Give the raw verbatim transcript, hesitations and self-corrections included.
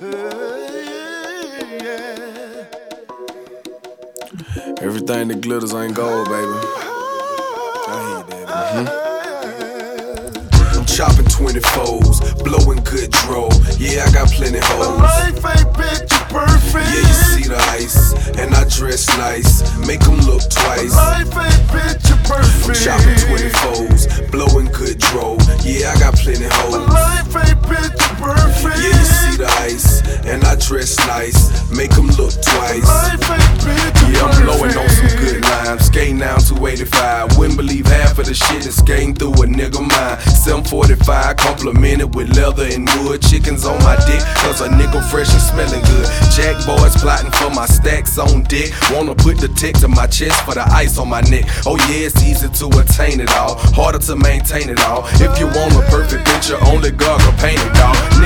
Everything that glitters ain't gold, baby. I hear that. Mm-hmm. I'm chopping twenty-fours, blowing good dro. Yeah, I got plenty hoes. Life ain't picture perfect. Yeah, you see the ice, and I dress nice. Make them look twice. Life ain't picture perfect. I'm chopping twenty-fours, blowing good dro. Yeah, I got plenty hoes. Life ain't picture perfect. Yeah, you see the ice, and I dress nice. Make them look twice. Life ain't picture Yeah, I'm blowing on some good lines. Skating down two eighty-five. Wouldn't believe half of the shit is skating through a nigga mind. seven forty-five, complimented with leather and wood. Chickens on my dick, cause a nigga fresh and smelling good. Jack boys plotting for my stacks on deck. Wanna put the tech to my chest for the ice on my neck. Oh yeah, it's easy to attain it all, harder to maintain it all. If you want a perfect picture, only God can paint it, dawg.